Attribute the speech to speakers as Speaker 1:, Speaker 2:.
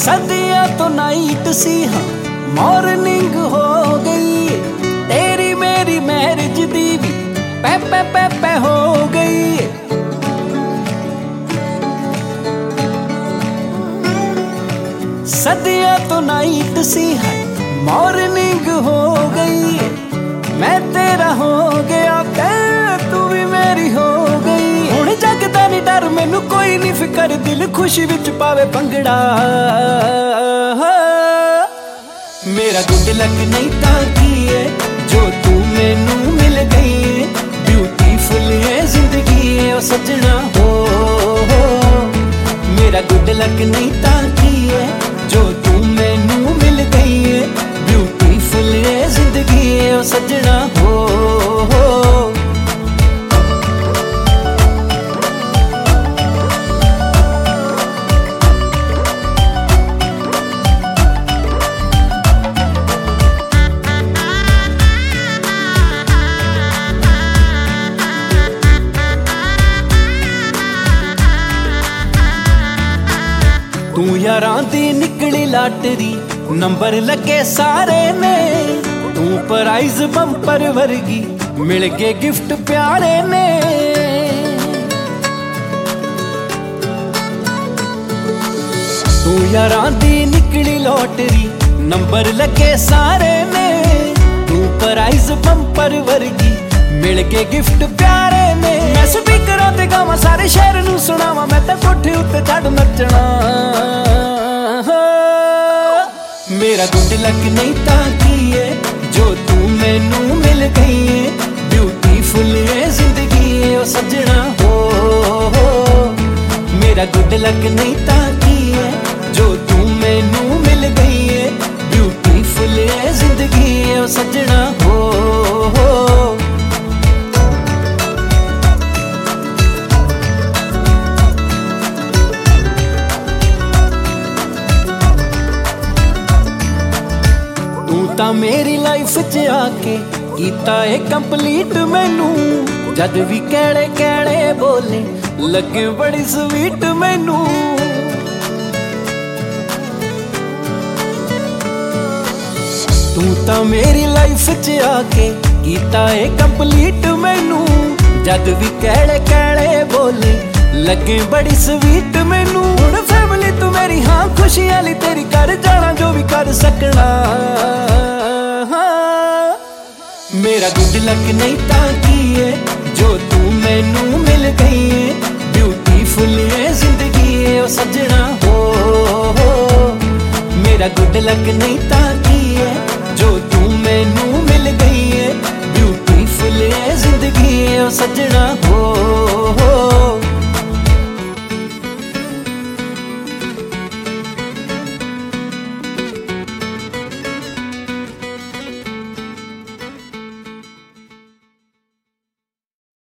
Speaker 1: सदियां तो नाइट सी हाँ मॉर्निंग हो गई, तेरी मेरी मैरिज दी भी पै पै पै पै हो गई। सदियां तो नाइट सी है मॉर्निंग हो गई, मैं तेरा हो गया ते तू भी मेरी हो गई। हुण जगदा नहीं डर मैनू कोई नहीं फिकर, दिल खुशी विच पावे भंगड़ा। मेरा गुड लक नहीं तां की है जो तू मैनू मिल गई है, ब्यूटीफुल है जिंदगी है ओ सजना हो। मेरा गुड लक नहीं तां की है जो तू मैनू मिल गई है, ब्यूटीफुल है जिंदगी है ओ सजना हो। तू यारां दी निकली लाटरी, नंबर लगे सारे ने, तू प्राइज बंपर वर्गी, मिल गए गिफ्ट प्यारे ने। तू यारां दी निकली लॉटरी, नंबर लगे सारे ने, तू प्राइज बंपर वर्गी, मिल गए गिफ्ट प्यारे ने। मैं स्पीकरां ते गावां सारे शहर नू सुणावां, मैं तां कोठे उत्ते चढ़ नचना। मेरा गुड लक नहीं तां की है जो तू मैनू मिल गई है, ब्यूटीफुल है जिंदगी है ओ सजना हो। मेरा गुड लक नहीं तां की है जो तू मैनू मिल गई है, ब्यूटीफुल है जिंदगी है ओ सजना हो। ਤਾਂ ਮੇਰੀ ਲਾਈਫ 'ਚ ਆ ਕੇ ਕੀਤਾ ਏ ਕੰਪਲੀਟ ਮੈਨੂੰ, ਜਦ ਵੀ ਕਹਿੜੇ ਕਹਿੜੇ ਬੋਲੇ ਲੱਗੇ ਬੜੀ ਸਵੀਟ ਮੈਨੂੰ। ਤੂੰ ਤਾਂ ਮੇਰੀ ਲਾਈਫ 'ਚ ਆ ਕੇ ਕੀਤਾ ਏ ਕੰਪਲੀਟ ਮੈਨੂੰ, ਜਦ ਵੀ ਕਹਿੜੇ ਕਹਿੜੇ ਬੋਲੇ ਲੱਗੇ ਬੜੀ ਸਵੀਟ ਮੈਨੂੰ। ਹੁਣ ਫੈਮਿਲੀ ਤੂੰ ਮੇਰੀ ਹਾਂ ਖੁਸ਼ੀਆਂ ਲਈ ਤੇਰੀ ਕਰ ਜਾਣਾ ਜੋ ਵੀ ਕਰ ਸਕਣਾ। मेरा गुड लक नहीं तां की है जो तू मैनू मिल गई है, ब्यूटीफुल है जिंदगी है ओ सजना हो। मेरा गुड लक नहीं तां की